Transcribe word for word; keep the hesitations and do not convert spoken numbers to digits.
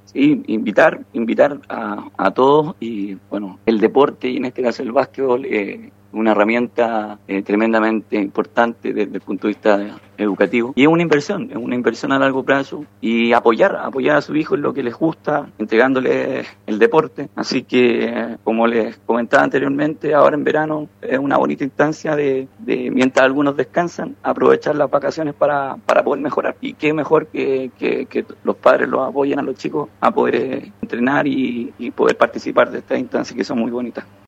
Sí, invitar, invitar a, a todos y bueno, el deporte y en este caso el básquetbol eh, una herramienta eh, tremendamente importante desde el punto de vista educativo y es una inversión, es una inversión a largo plazo y apoyar, apoyar a su hijo en lo que les gusta, entregándole el deporte. Así que, eh, como les comentaba anteriormente, ahora en verano es una bonita instancia de, de mientras algunos descansan, aprovechar las vacaciones para, para poder mejorar. Y qué mejor que, que, que los padres los apoyen a los chicos a poder eh, entrenar y, y poder participar de estas instancias que son muy bonitas.